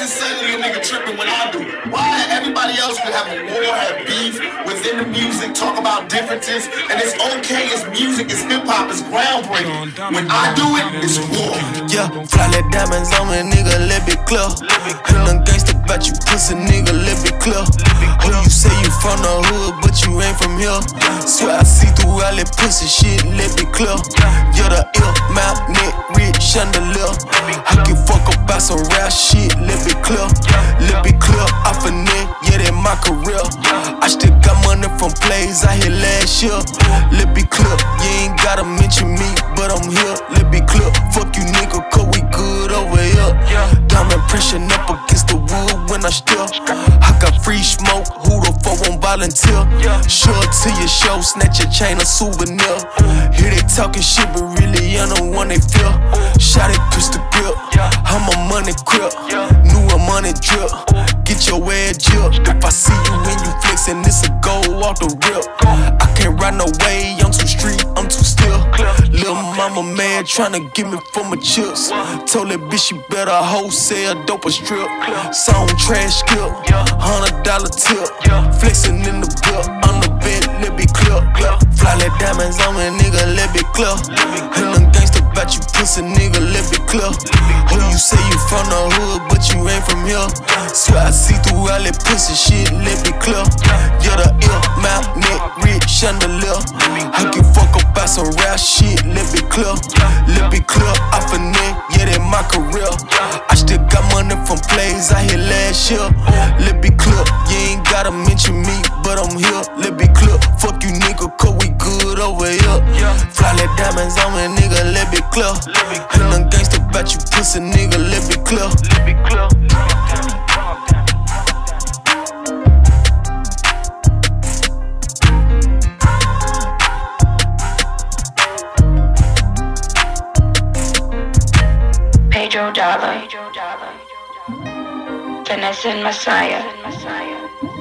is it suddenly a nigga tripping when I do it? Why everybody else could have a war, have beef within the music, talk about differences, and it's okay, it's music, it's hip-hop, it's groundbreaking. When I do it, it's war. Yeah, fly like diamonds on me, nigga, let it clear. Ain't no gangsta about you pussy, nigga, let it clear. Oh, you say you from the hood, but you ain't from here. Swear I see through all that pussy shit, let it clear. You're the ill, mouth, neck, rich, chandelier. I can fuck about some rap shit, let it clear. Let it clear, off a neck, yeah, that my career. I still got money from plays I hit last year. Let it clear, you ain't gotta mention me, but I'm here. Let it clear, fuck you nigga, cause we good over here. Diamond pressure up against the wood when I steer. I got free smoke, who the fuck won't volunteer? Sure to your show, snatch your chain, a souvenir. Here they talking shit, but really I'm the one they feel. Shot it, pistol grip, I'm a money grip. New a money drip, get your ass drip. If I see you when you flexin', it's a go off the rip. I can't ride no way, I'm too street, I'm too still. Lil' mama mad, tryna get me for my chips. Told that bitch she better wholesale, dope a strip. Song trash skip, $100 tip. Flexin' in the whip, on the bed, let be clear. Fly like diamonds on me, nigga, let be clear. Ain't no gangsta about you pussy, nigga, let be clear. Oh, you say you from the hood, but you ain't from here. Swear I see through all that pussy shit, let be clear. You're the ill, mouth, neck, rich, chandelier. I can fuck about some rap shit, let be clear. Let be clear, off a neck, yeah, that my career. I still got money from plays I hit last year. Let be clear, you ain't gotta mention me, but I'm here. Let be clear, fuck you nigga, cause we good over here. Fly like diamonds on me, nigga, let be clear. Ain't no gangsta about you pussy, nigga, let be clear. Pedro Dollar, Vanessa and Messiah.